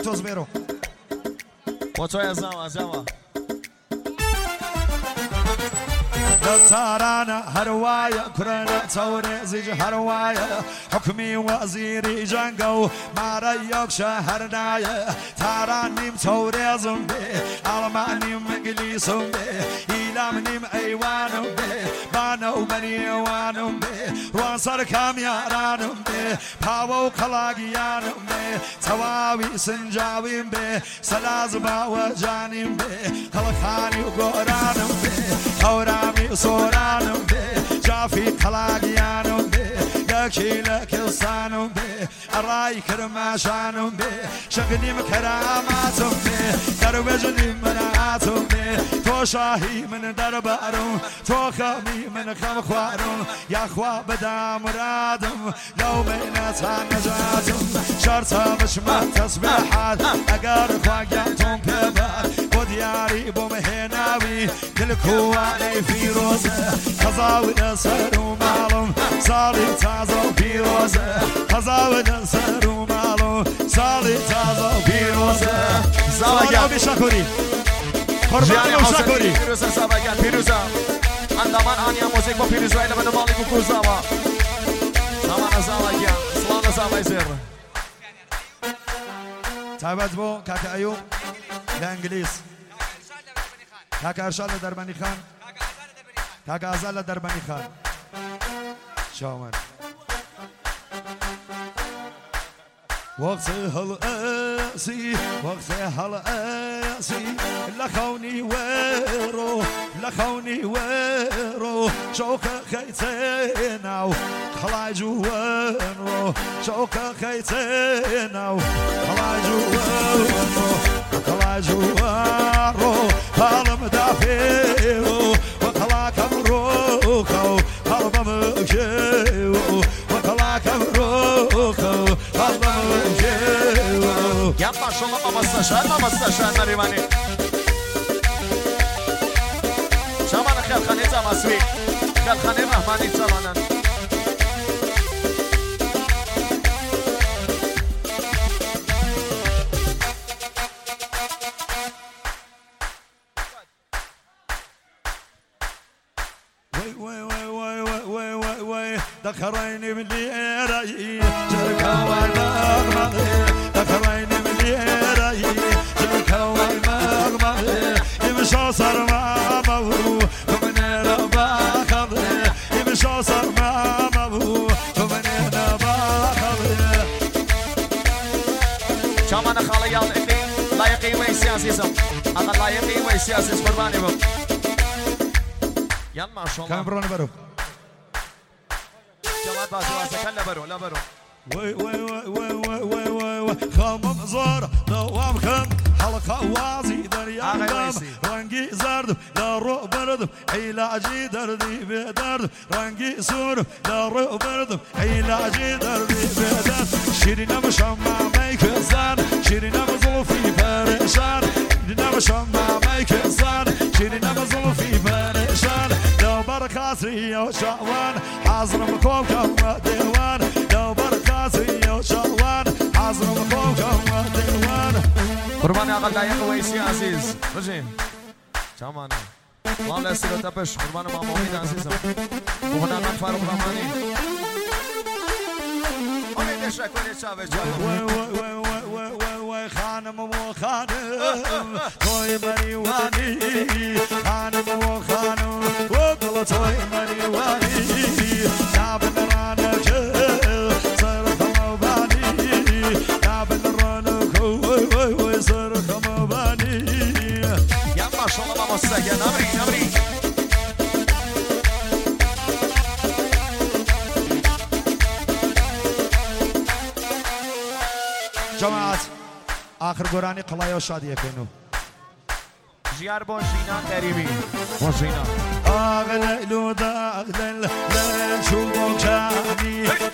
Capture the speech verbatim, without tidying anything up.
توز برو با توی از زمان از زمان تارانا هرواية كرنا توري زيج هرواية حكمي وزيري جنقو ماريوك شهرناية تاراني متوري زنبي ألماني مقلي زنبي إيلامني مأيوان بي بانو منيوان بي روانصر كامياران بي باو قلاقيان بي تواوي سنجاوي بي سلازبا وجاني بي خلقاني وقوران بي خورامي صورانم بي جافي قلاقيانم بي يكي لك لسانم بي الراي كرماشانم بي شغني مكراماتم بي دروجني مناتم بي تو شاهي من دربارم تو خامي من خم خوارم يا خوا بدا مرادم لو مينتا نجاتم شرطة مش ما تسبيحات اقار خواقياتم بيبات ودياري بومهناوي كل كواني في روزة خزاوي نسر ومالم صالي تازو في روزة خزاوي نسر ومالم صالي تازو في روزة زواجا بشكوري قربان وشكوري پیروزه سابقان پیروزه اندامان آنیا موزیک با پیروزه اینا بده مالی بکوزه با زمان زواجا سلام زمان زیر تابت بو کاک ایوب لانگلیس کاک ارشاد دربانی خان کاک آزال دربانی خان شامن وقت هالقاسي وقت هالقاسي لخوني ويرو لخوني ويرو شوكة خيتنا وخلاي جوانو شوكة خيتنا وخلاي جوانو خلاي جوانو هالمدافيو وخلا كمروكو هالممكيو وخلا كمروكو يا ما شاء الله ما مستشان ما مستشان نريماني شامان خير خانيزة مسوي خير خاني رحماني تسالانن ذكريني باللي رايي جركا والمغمضي ذكريني باللي رايي جركا والمغمضي يمشى صار ما مبو ومن ربا خضي يمشى صار ما مبو ومن ربا خضي شامان خاله يال اكلي لايقي ويسياسي سم انا لايقي ويسياسي قرباني بو يلا ما شاء الله كامرون برو جماعة باسواسة كلا برو لا برو وي وي وي وي وي وي وي خمم زور دوام خم حلقة وازي دريا دم رنگي زرد لا رو بردم علاجي دردي بدرد رنگي سور لا رو بردم علاجي دردي بدرد شيرين مشمع ميكزان شيرين مظلفي برشان شيرين مشمع ميكزان شيرين مظلفي برشان لو بركاسي وشعوان حاضر مكوب كم ديوان لو بركاسي وشعوان حاضر مكوب كم ديوان قربان اقل لايق ويسي عزيز رجيم شامانا الله لا يسير تبش قربان مع مومين عزيزم وهنا من فاروق رحماني امين شكرا شابه وي وي وي وي وي وي خانم وخانم توي مريواني خانم وخانم وقل توي مريواني نابن رانك صار خموباني نابن رانك وي وي وي صار خموباني يا ما شاء الله ما مستجى نمري نمري جماعت آخر قرآنی قلای و شادیه کنو جيار بونجينا كريمي بونجينا آغل لو داغل لن شو كاني